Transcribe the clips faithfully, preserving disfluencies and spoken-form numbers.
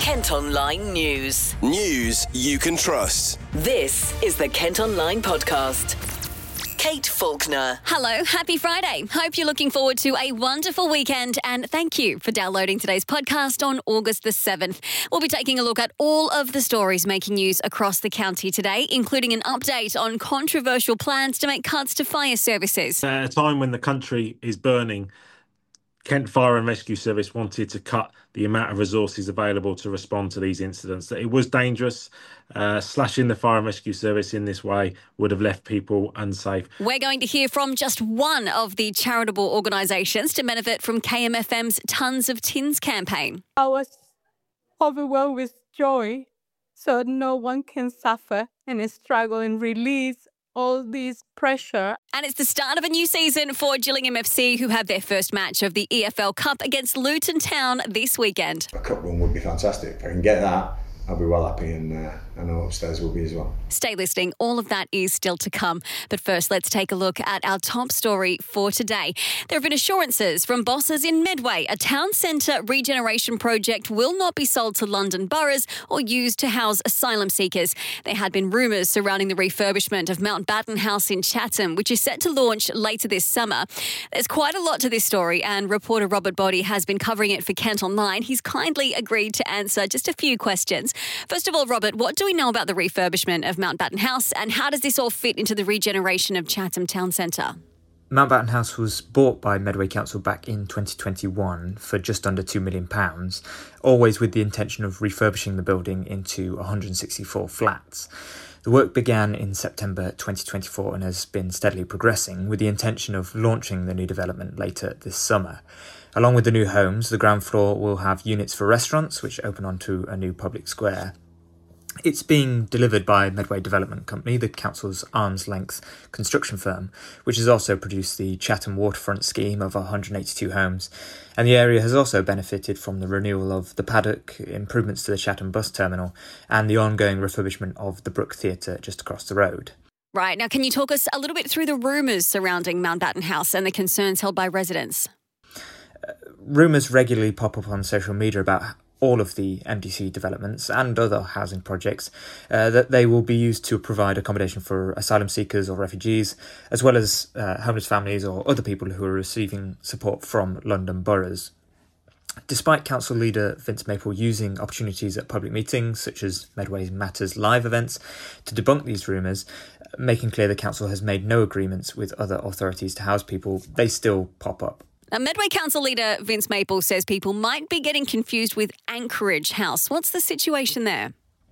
Kent Online News. News you can trust. This is the Kent Online Podcast. Kate Faulkner. Hello, happy Friday. Hope you're looking forward to a wonderful weekend, and thank you for downloading today's podcast on August the seventh. We'll be taking a look at all of the stories making news across the county today, including an update on controversial plans to make cuts to fire services. At a time when the country is burning, Kent Fire and Rescue Service wanted to cut the amount of resources available to respond to these incidents. That it was dangerous. Uh, slashing the Fire and Rescue Service in this way would have left people unsafe. We're going to hear from just one of the charitable organisations to benefit from K M F M's Tons of Tins campaign. I was overwhelmed with joy, so no one can suffer and struggle and release all this pressure. And it's the start of a new season for Gillingham F C, who have their first match of the E F L Cup against Luton Town this weekend. A cup run would be fantastic. If I can get that, I'll be well happy, and uh, I know upstairs will be as well. Stay listening. All of that is still to come. But first, let's take a look at our top story for today. There have been assurances from bosses in Medway. A town centre regeneration project will not be sold to London boroughs or used to house asylum seekers. There had been rumours surrounding the refurbishment of Mountbatten House in Chatham, which is set to launch later this summer. There's quite a lot to this story, and reporter Robert Boddy has been covering it for Kent Online. He's kindly agreed to answer just a few questions. First of all, Robert, what do we know about the refurbishment of Mountbatten House, and how does this all fit into the regeneration of Chatham Town Centre? Mountbatten House was bought by Medway Council back in twenty twenty-one for just under two million pounds, always with the intention of refurbishing the building into one hundred sixty-four flats. The work began in September twenty twenty-four and has been steadily progressing, with the intention of launching the new development later this summer. Along with the new homes, the ground floor will have units for restaurants, which open onto a new public square. It's being delivered by Medway Development Company, the council's arm's-length construction firm, which has also produced the Chatham Waterfront scheme of one hundred eighty-two homes. And the area has also benefited from the renewal of the paddock, improvements to the Chatham bus terminal, and the ongoing refurbishment of the Brook Theatre just across the road. Right, now can you talk us a little bit through the rumours surrounding Mountbatten House and the concerns held by residents? Uh, rumours regularly pop up on social media about all of the M D C developments and other housing projects, uh, that they will be used to provide accommodation for asylum seekers or refugees, as well as uh, homeless families or other people who are receiving support from London boroughs. Despite Council Leader Vince Maple using opportunities at public meetings, such as Medway Matters live events, to debunk these rumours, making clear the council has made no agreements with other authorities to house people, they still pop up. Now, Medway Council Leader Vince Maple says people might be getting confused with Anchorage House. What's the situation there?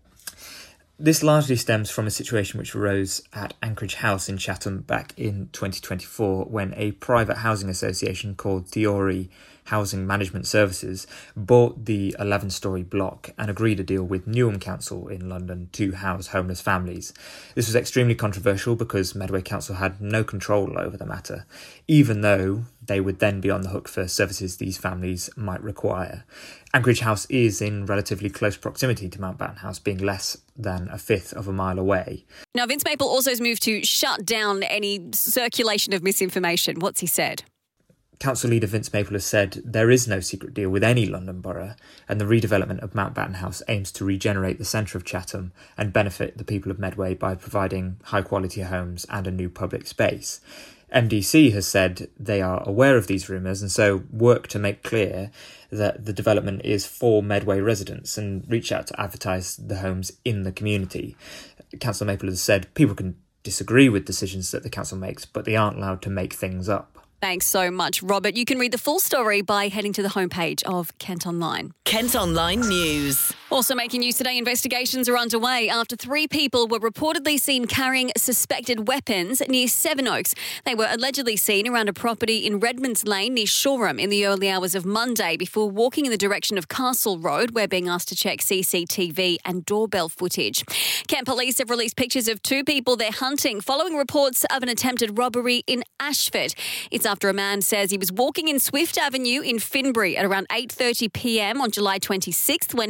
This largely stems from a situation which arose at Anchorage House in Chatham back in twenty twenty-four, when a private housing association called Theory Housing Management Services bought the eleven-storey block and agreed a deal with Newham Council in London to house homeless families. This was extremely controversial because Medway Council had no control over the matter, even though they would then be on the hook for services these families might require. Anchorage House is in relatively close proximity to Mountbatten House, being less than a fifth of a mile away. Now, Vince Maple also has moved to shut down any circulation of misinformation. What's he said? Council Leader Vince Maple has said there is no secret deal with any London borough, and the redevelopment of Mountbatten House aims to regenerate the centre of Chatham and benefit the people of Medway by providing high-quality homes and a new public space. M D C has said they are aware of these rumours and so work to make clear that the development is for Medway residents and reach out to advertise the homes in the community. Councillor Maple has said people can disagree with decisions that the council makes, but they aren't allowed to make things up. Thanks so much, Robert. You can read the full story by heading to the homepage of Kent Online. Kent Online News. Also making news today, investigations are underway after three people were reportedly seen carrying suspected weapons near Sevenoaks. They were allegedly seen around a property in Redmonds Lane near Shoreham in the early hours of Monday before walking in the direction of Castle Road, where being asked to check C C T V and doorbell footage. Kent Police have released pictures of two people they're hunting following reports of an attempted robbery in Ashford. It's after a man says he was walking in Swift Avenue in Finbury at around eight thirty p m on July twenty-sixth when he was approached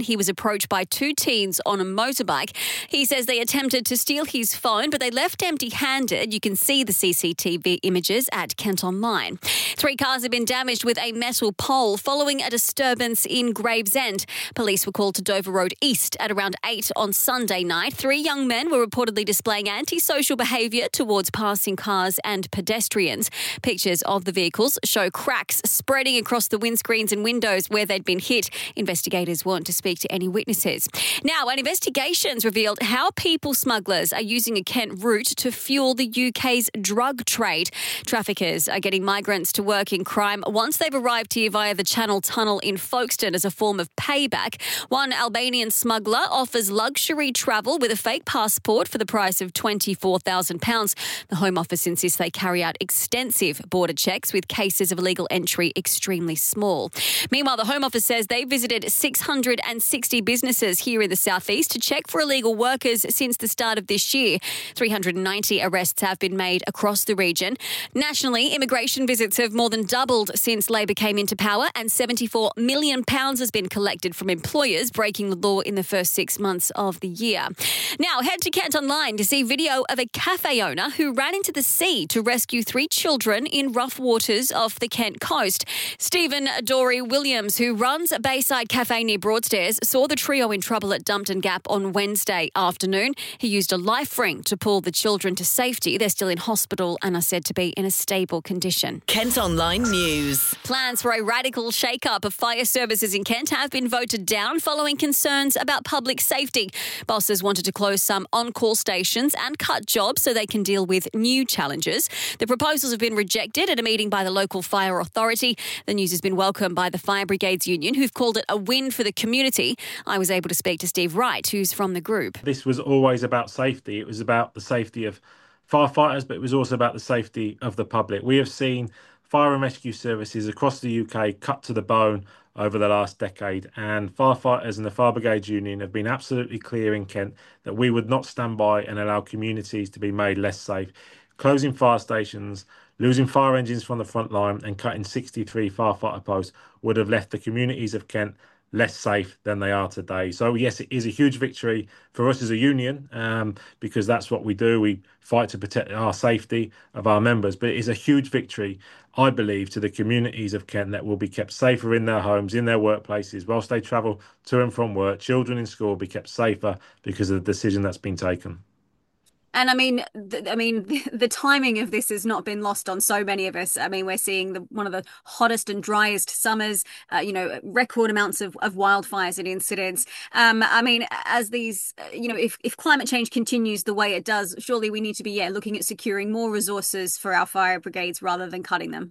approached by two teens on a motorbike. He says they attempted to steal his phone, but they left empty-handed. You can see the C C T V images at Kent Online. Three cars have been damaged with a metal pole following a disturbance in Gravesend. Police were called to Dover Road East at around eight on Sunday night. Three young men were reportedly displaying antisocial behaviour towards passing cars and pedestrians. Pictures of the vehicles show cracks spreading across the windscreens and windows where they'd been hit. Investigators want to speak to any witnesses. Now, an investigation's revealed how people smugglers are using a Kent route to fuel the U K's drug trade. Traffickers are getting migrants to work in crime once they've arrived here via the Channel Tunnel in Folkestone as a form of payback. One Albanian smuggler offers luxury travel with a fake passport for the price of twenty-four thousand pounds. The Home Office insists they carry out extensive border checks with cases of illegal entry extremely small. Meanwhile, the Home Office says they visited six hundred sixty businesses here in the southeast to check for illegal workers since the start of this year. three hundred ninety arrests have been made across the region. Nationally, immigration visits have more than doubled since Labor came into power, and seventy-four million pounds has been collected from employers breaking the law in the first six months of the year. Now, head to Kent Online to see video of a cafe owner who ran into the sea to rescue three children in rough waters off the Kent coast. Stephen Dory Williams, who runs a Bayside Cafe near Broadstairs, saw the trio in trouble at Dumpton Gap on Wednesday afternoon. He used a life ring to pull the children to safety. They're still in hospital and are said to be in a stable condition. Kent Online News. Plans for a radical shake-up of fire services in Kent have been voted down following concerns about public safety. Bosses wanted to close some on-call stations and cut jobs so they can deal with new challenges. The proposals have been rejected at a meeting by the local fire authority. The news has been welcomed by the Fire Brigades Union, who've called it a win for the community. I was able to speak to Steve Wright, who's from the group. This was always about safety. It was about the safety of firefighters, but it was also about the safety of the public. We have seen fire and rescue services across the U K cut to the bone over the last decade, and firefighters and the Fire Brigades Union have been absolutely clear in Kent that we would not stand by and allow communities to be made less safe. Closing fire stations, losing fire engines from the front line and cutting sixty-three firefighter posts would have left the communities of Kent less safe than they are today. So yes, it is a huge victory for us as a union, um, because that's what we do. We fight to protect our safety of our members, but it is a huge victory, I believe, to the communities of Kent that will be kept safer in their homes, in their workplaces, whilst they travel to and from work. Children in school will be kept safer because of the decision that's been taken. And I mean, th- I mean, the, the timing of this has not been lost on so many of us. I mean, we're seeing the, one of the hottest and driest summers, uh, you know, record amounts of, of wildfires and incidents. Um, I mean, as these, uh, you know, if, if climate change continues the way it does, surely we need to be, yeah, looking at securing more resources for our fire brigades rather than cutting them.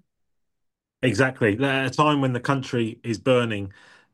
Exactly. At a time when the country is burning,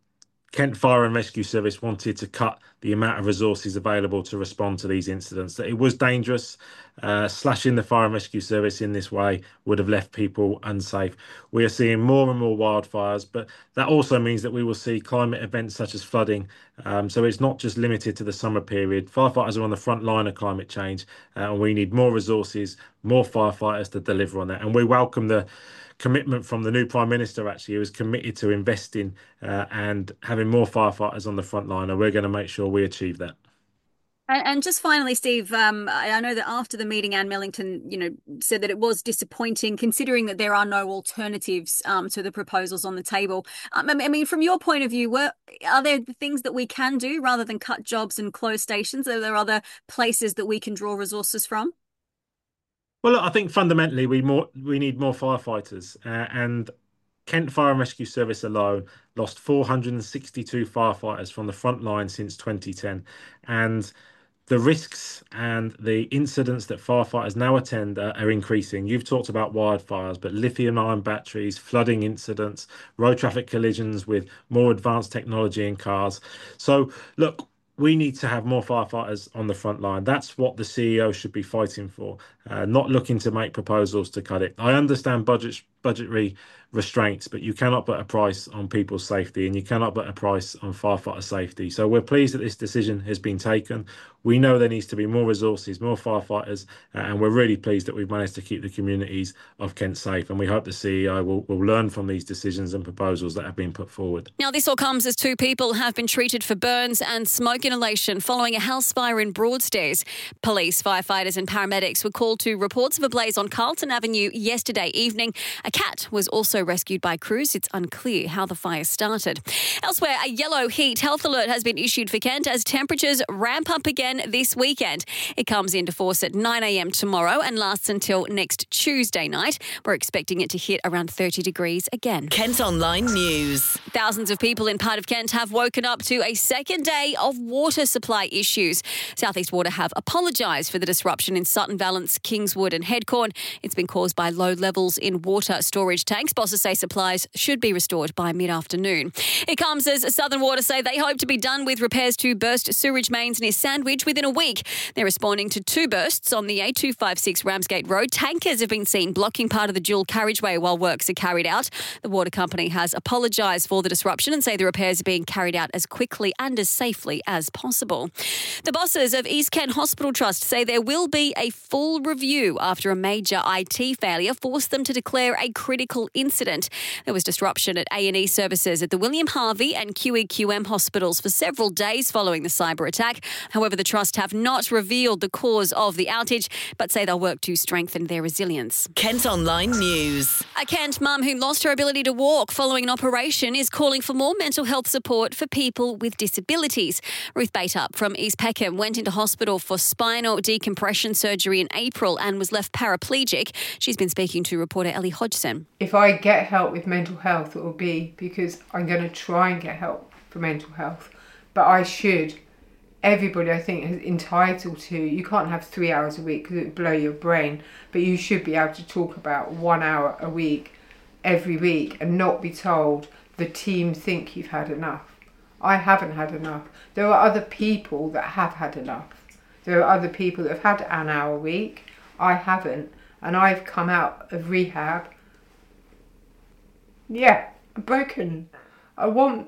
Kent Fire and Rescue Service wanted to cut the amount of resources available to respond to these incidents. That it was dangerous. Uh, slashing the Fire and Rescue Service in this way would have left people unsafe. We are seeing more and more wildfires, but that also means that we will see climate events such as flooding. Um, so it's not just limited to the summer period. Firefighters are on the front line of climate change, uh, and we need more resources, more firefighters to deliver on that. And we welcome the commitment from the new Prime Minister, actually, who is committed to investing uh, and having more firefighters on the front line, and we're going to make sure we achieve that. And, and just finally, Steve, um, I, I know that after the meeting, Anne Millington, you know, said that it was disappointing, considering that there are no alternatives um, to the proposals on the table. Um, I mean, from your point of view, were, are there things that we can do rather than cut jobs and close stations? Are there other places that we can draw resources from? Well, look, I think fundamentally we more we need more firefighters, uh, and Kent Fire and Rescue Service alone lost four hundred sixty-two firefighters from the front line since twenty ten, and the risks and the incidents that firefighters now attend are, are increasing. You've talked about wildfires, but lithium-ion batteries, flooding incidents, road traffic collisions with more advanced technology in cars. So, look, we need to have more firefighters on the front line. That's what the C E O should be fighting for, uh, not looking to make proposals to cut it. I understand budget budgetary restraints, but you cannot put a price on people's safety, and you cannot put a price on firefighter safety. So we're pleased that this decision has been taken. We know there needs to be more resources, more firefighters, uh, and we're really pleased that we've managed to keep the communities of Kent safe. And we hope the C E O will, will learn from these decisions and proposals that have been put forward. Now, this all comes as two people have been treated for burns and smoke inhalation following a house fire in Broadstairs. Police, firefighters and paramedics were called to reports of a blaze on Carlton Avenue yesterday evening. A cat was also rescued by crews. It's unclear how the fire started. Elsewhere, a yellow heat health alert has been issued for Kent as temperatures ramp up again this weekend. It comes into force at nine a.m. tomorrow and lasts until next Tuesday night. We're expecting it to hit around thirty degrees again. Kent Online News. Thousands of people in part of Kent have woken up to a second day of water supply issues. South East Water have apologised for the disruption in Sutton Valence, Kingswood and Headcorn. It's been caused by low levels in water storage tanks. Bosses say supplies should be restored by mid-afternoon. It comes as Southern Water say they hope to be done with repairs to burst sewage mains near Sandwich within a week. They're responding to two bursts on the A two five six Ramsgate Road. Tankers have been seen blocking part of the dual carriageway while works are carried out. The water company has apologised for the disruption and say the repairs are being carried out as quickly and as safely as possible. The bosses of East Kent Hospital Trust say there will be a full review after a major I T failure forced them to declare a critical incident. There was disruption at A and E services at the William Harvey and Q E Q M hospitals for several days following the cyber attack. However, the Trust have not revealed the cause of the outage, but say they'll work to strengthen their resilience. Kent Online News. A Kent mum who lost her ability to walk following an operation is calling for more mental health support for people with disabilities. Ruth Bateup from East Peckham went into hospital for spinal decompression surgery in April and was left paraplegic. She's been speaking to reporter Ellie Hodgson. If I get help with mental health, it will be because I'm going to try and get help for mental health. But I should. Everybody, I think, is entitled to. You can't have three hours a week because it would blow your brain. But you should be able to talk about one hour a week, every week, and not be told the team think you've had enough. I haven't had enough. There are other people that have had enough. There are other people that have had an hour a week. I haven't. And I've come out of rehab. Yeah, I'm broken. I want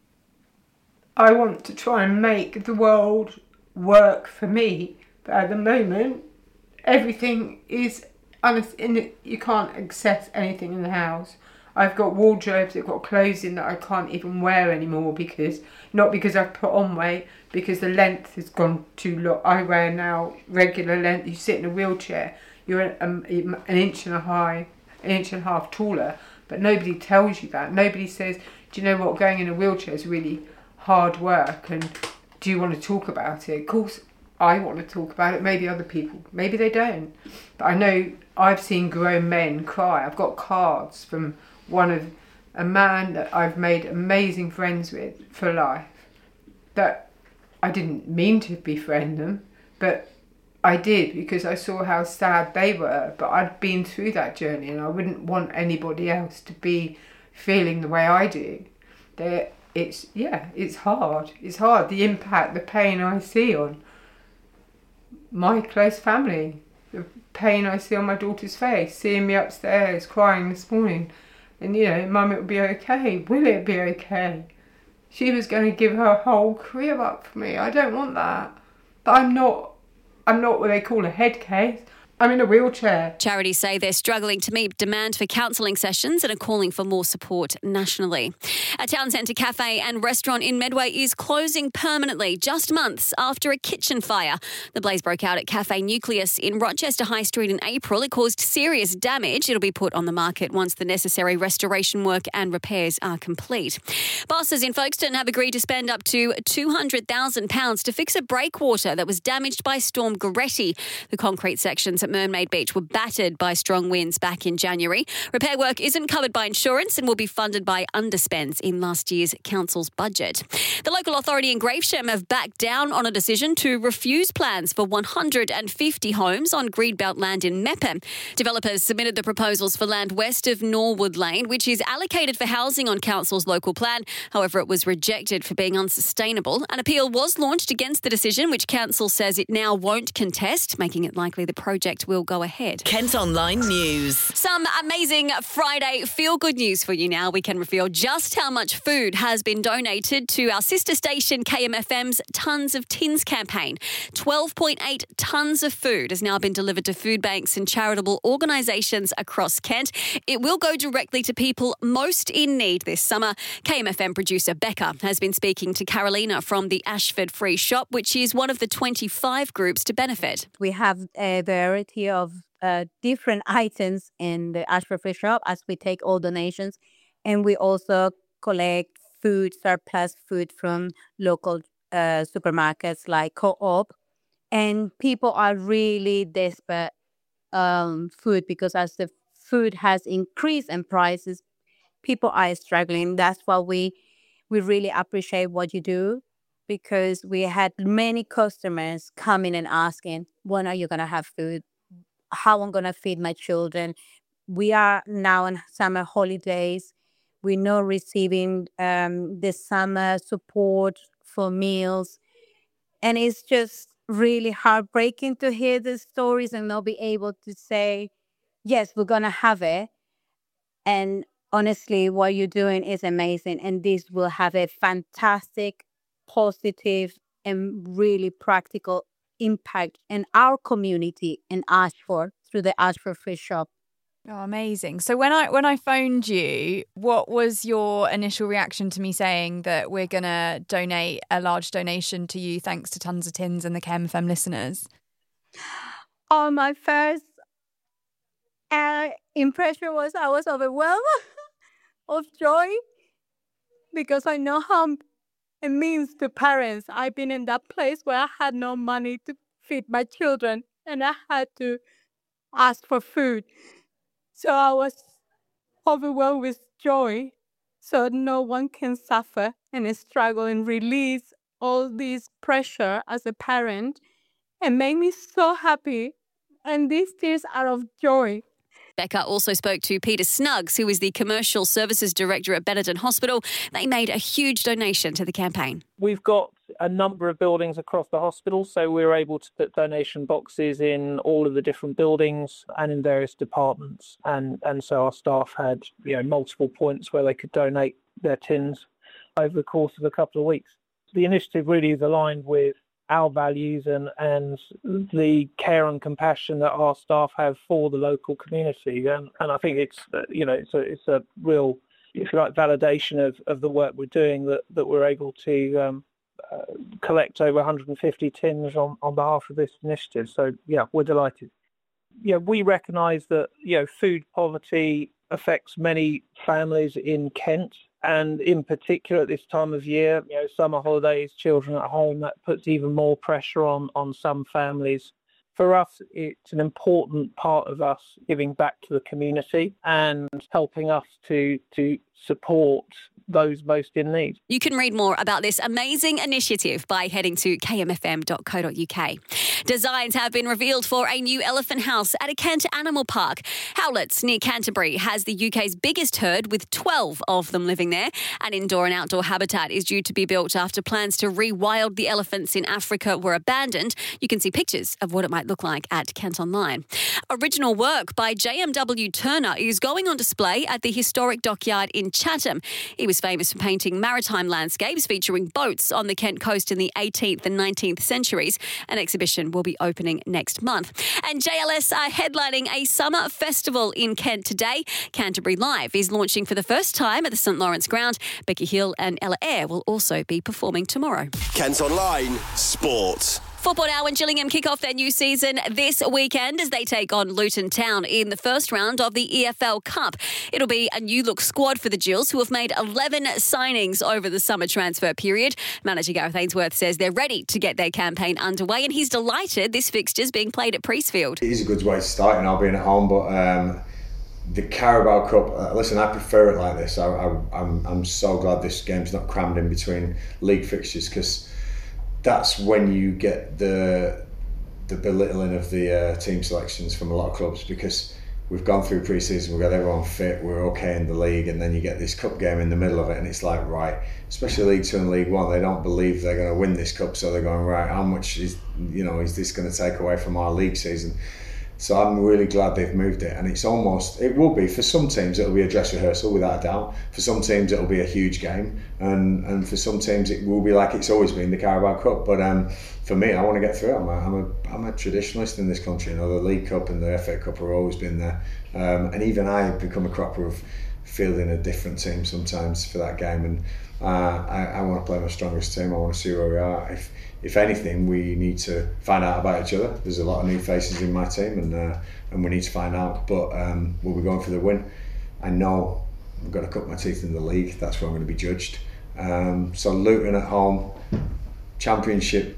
I want to try and make the world work for me. But at the moment, everything is, in you can't access anything in the house. I've got wardrobes, I've got clothes in that I can't even wear anymore because, not because I've put on weight, because the length has gone too long. I wear now regular length. You sit in a wheelchair, you're an, an inch and a high, an inch and a half taller, but nobody tells you that. Nobody says, do you know what, going in a wheelchair is really hard work, and do you want to talk about it? Of course I want to talk about it, maybe other people, maybe they don't. But I know I've seen grown men cry. I've got cards from one of a man that I've made amazing friends with for life, that I didn't mean to befriend them, but I did because I saw how sad they were. But I'd been through that journey and I wouldn't want anybody else to be feeling the way I do. They're, it's, yeah, it's hard. It's hard. The impact, the pain I see on my close family, the pain I see on my daughter's face, seeing me upstairs crying this morning. And, you know, Mum, it'll be okay. Will it be okay? She was going to give her whole career up for me. I don't want that. But I'm not, I'm not what they call a head case. I'm in a wheelchair. Charities say they're struggling to meet demand for counselling sessions and are calling for more support nationally. A town centre cafe and restaurant in Medway is closing permanently just months after a kitchen fire. The blaze broke out at Cafe Nucleus in Rochester High Street in April. It caused serious damage. It'll be put on the market once the necessary restoration work and repairs are complete. Bosses in Folkestone have agreed to spend up to two hundred thousand pounds to fix a breakwater that was damaged by Storm Goretti. The concrete sections at Mermaid Beach were battered by strong winds back in January. Repair work isn't covered by insurance and will be funded by underspends in last year's council's budget. The local authority in Gravesham have backed down on a decision to refuse plans for one hundred fifty homes on Greenbelt land in Mepham. Developers submitted the proposals for land west of Norwood Lane, which is allocated for housing on council's local plan. However, it was rejected for being unsustainable. An appeal was launched against the decision, which council says it now won't contest, making it likely the project project will go ahead. Kent Online News. Some amazing Friday feel-good news for you now. We can reveal just how much food has been donated to our sister station K M F M's Tons of Tins campaign. twelve point eight tonnes of food has now been delivered to food banks and charitable organisations across Kent. It will go directly to people most in need this summer. K M F M producer Becca has been speaking to Carolina from the Ashford Free Shop, which is one of the twenty-five groups to benefit. We have a variety of uh, different items in the Ashford Free Shop as we take all donations, and we also collect food, surplus food from local uh, supermarkets like Co-op, and people are really desperate um, food because as the food has increased in prices, people are struggling. That's why we we really appreciate what you do, because we had many customers coming and asking, when are you going to have food? How I'm going to feed my children? We are now in summer holidays. We're not receiving um, the summer support for meals. And it's just really heartbreaking to hear the stories and not be able to say, yes, we're going to have it. And honestly, what you're doing is amazing. And this will have a fantastic, positive, and really practical impact in our community in Ashford through the Ashford Free Shop. Oh, amazing. So when I when I phoned you, what was your initial reaction to me saying that we're going to donate a large donation to you thanks to Tons of Tins and the K M F M listeners? Oh, my first uh, impression was I was overwhelmed of joy, because I know how it means to parents. I've been in that place where I had no money to feed my children and I had to ask for food. So I was overwhelmed with joy, so no one can suffer and struggle and release all this pressure as a parent, and make me so happy. And these tears are of joy. Becca also spoke to Peter Snuggs, who is the Commercial Services Director at Benetton Hospital. They made a huge donation to the campaign. We've got a number of buildings across the hospital, so we're able to put donation boxes in all of the different buildings and in various departments. And, and so our staff had, you know, multiple points where they could donate their tins over the course of a couple of weeks. The initiative really is aligned with our values and, and the care and compassion that our staff have for the local community. And, and I think it's, you know, it's a, it's a real, if you like, validation of, of the work we're doing that, that we're able to um, uh, collect over one hundred fifty tins on, on behalf of this initiative. So, yeah, we're delighted. Yeah, we recognise that, you know, food poverty affects many families in Kent. And in particular at this time of year, you know, summer holidays, children at home, that puts even more pressure on, on some families. For us, it's an important part of us giving back to the community and helping us to to support those most in need. You can read more about this amazing initiative by heading to k m f m dot co dot u k. Designs have been revealed for a new elephant house at a Kent animal park. Howletts near Canterbury has the U K's biggest herd, with twelve of them living there. An indoor and outdoor habitat is due to be built after plans to rewild the elephants in Africa were abandoned. You can see pictures of what it might look like at Kent Online. Original work by J M W Turner is going on display at the historic dockyard in Chatham. He was famous for painting maritime landscapes featuring boats on the Kent coast in the eighteenth and nineteenth centuries. An exhibition will be opening next month. And J L S are headlining a summer festival in Kent today. Canterbury Live is launching for the first time at the St Lawrence Ground. Becky Hill and Ella Eyre will also be performing tomorrow. Kent Online Sport. Football Now and Gillingham kick off their new season this weekend as they take on Luton Town in the first round of the E F L Cup. It'll be a new-look squad for the Gills, who have made eleven signings over the summer transfer period. Manager Gareth Ainsworth says they're ready to get their campaign underway, and he's delighted this fixture's being played at Priestfield. It is a good way to start, and I'll be at home, but um, the Carabao Cup, uh, listen, I prefer it like this. I, I, I'm, I'm so glad this game's not crammed in between league fixtures, because that's when you get the the belittling of the uh, team selections from a lot of clubs, because we've gone through pre-season, we've got everyone fit, we're okay in the league, and then you get this cup game in the middle of it, and it's like, right, especially League Two and League One, they don't believe they're going to win this cup, so they're going, right, how much is, you know, is this going to take away from our league season? So I'm really glad they've moved it, and it's almost, it will be, for some teams it'll be a dress rehearsal without a doubt, for some teams it'll be a huge game, and, and for some teams it will be like it's always been, the Carabao Cup. But um, for me, I want to get through it. I'm a, I'm a, I'm a traditionalist in this country. You know, the League Cup and the F A Cup have always been there, um, and even I have become a cropper of fielding a different team sometimes for that game, and uh, I, I want to play my strongest team. I want to see where we are. If if anything, we need to find out about each other. There's a lot of new faces in my team, and uh, and we need to find out. But um, we'll be going for the win. I know I've got to cut my teeth in the league. That's where I'm going to be judged. Um, so Luton at home, Championship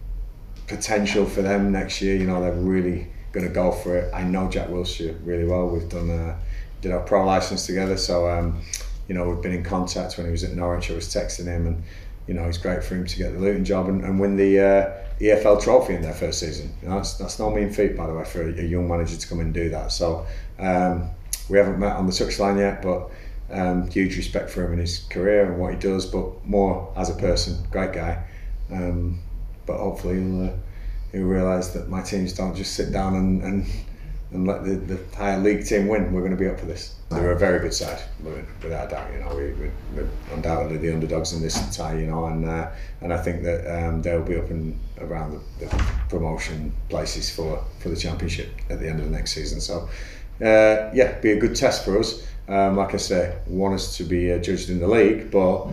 potential for them next year. You know, they're really going to go for it. I know Jack Wilshere really well. We've done uh, did our pro license together, so um, you know, we've been in contact. When he was at Norwich, I was texting him, and you know, it's great for him to get the Luton job and, and win the uh, E F L trophy in their first season. You know, that's, that's no mean feat, by the way, for a, a young manager to come and do that. So um, we haven't met on the touchline yet, but um, huge respect for him in his career and what he does, but more as a person, great guy. Um, but hopefully he'll, uh, he'll realise that my teams don't just sit down and, and, and let the, the higher league team win. We're going to be up for this. They're a very good side, without a doubt. You know, we, we, we're undoubtedly the underdogs in this tie. You know, and uh, and I think that um, they'll be up and around the, the promotion places for, for the Championship at the end of the next season. So, uh, yeah, be a good test for us. Um, like I say, want us to be uh, judged in the league, but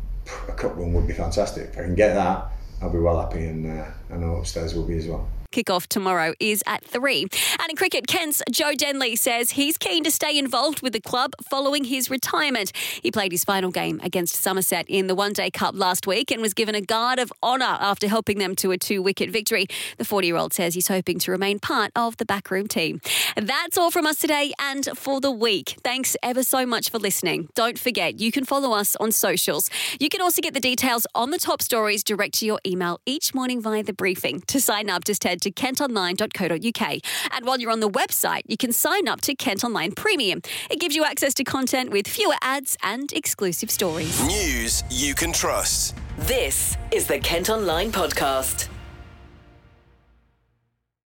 a cup run would be fantastic. If I can get that, I'll be well happy, and uh, I know upstairs will be as well. Kickoff tomorrow is at three. And in cricket, Kent's Joe Denley says he's keen to stay involved with the club following his retirement. He played his final game against Somerset in the One Day Cup last week and was given a guard of honour after helping them to a two-wicket victory. The forty-year-old says he's hoping to remain part of the backroom team. That's all from us today and for the week. Thanks ever so much for listening. Don't forget, you can follow us on socials. You can also get the details on the top stories direct to your email each morning via the briefing. To sign up, just head to kent online dot co dot uk. And while you're on the website, you can sign up to Kent Online Premium. It gives you access to content with fewer ads and exclusive stories. News you can trust. This is the Kent Online Podcast.